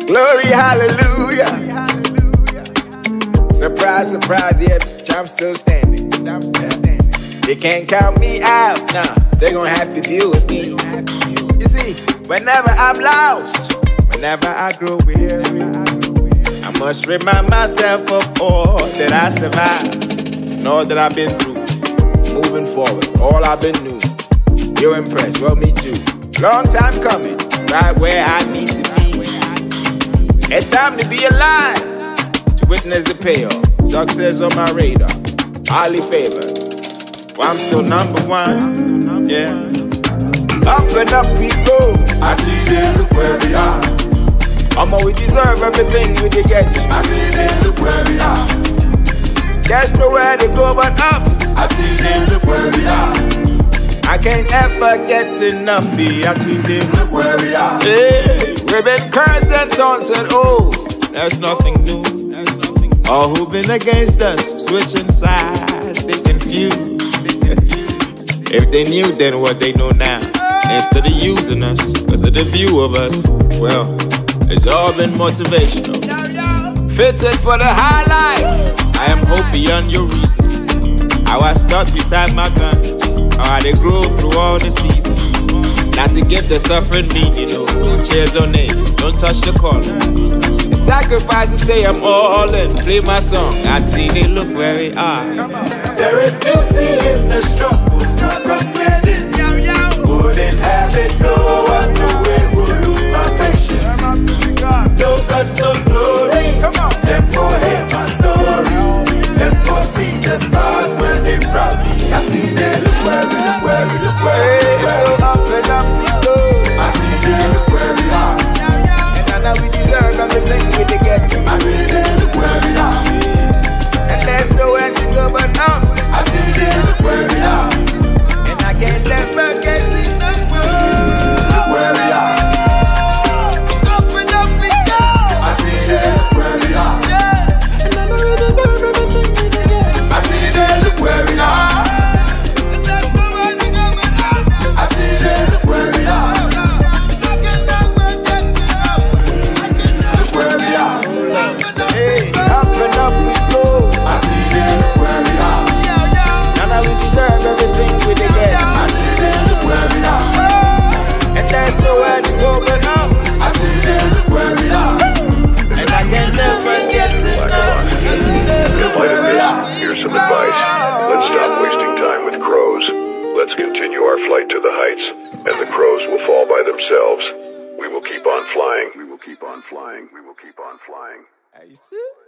Glory, hallelujah. Surprise, surprise, yeah, I'm still standing. They can't count me out, nah, they gon' have to deal with me. You see, whenever I'm lost, whenever I grow weary, I must remind myself of all that I survived and all that I've been through. Moving forward, all I've been new. You're impressed, well, me too. Long time coming, right where I need to be. It's time to be alive, to witness the payoff. Success on my radar, highly favored. Well, I'm still number one, yeah. Up and up we go. I see they look where we are. We deserve everything we get. I see they look where we are. There's nowhere to go but up. I see they look where we are. I can't ever get enough of you. I see they look where we are. Hey, we've been cursed and taunted. Oh, there's nothing new. All who've been against us, switching sides, they confused. If they knew then what they know now, instead of using us, because of the view of us, well, it's all been motivational. Fitted for the high life. I am hope beyond your reason. How I stuck beside my guns, how they grow through all the seasons. Not to give the suffering meaning, no cheers or names, don't touch the corner. The sacrifice to say I'm all in, play my song, I see they look where we are. There is beauty in the struggle, not complaining. Wouldn't have it, no one knew it would lose my patience. No guts, no glory, them for hate my story. Them for see the stars when they brought me. I see they look where we look, where we look, where we look, where we look. Up and up we go. I see they look where we are. And now we deserve everything we get. I see they look where we are. And there's nowhere to go but up. I see they look where we are. And I can't never get enough. Look where we are. Up and up we go. I see they look where we are. And I know we deserve everything we get. I see they look where we are. And there's nowhere to go but up. I see they look where we are. I can never get enough. Look where we are. Hey, up and up we go. I see they look where we are. And now we deserve everything we get. I see they look where we are. And there's nowhere to go but up. I see they look where we are. And I can never get enough. Look where we are. Here's some advice. Let's stop wasting time with crows. Let's continue our flight to the heights, and the crows will fall by themselves. We will keep on flying. We will keep on flying. We will keep on flying. You see?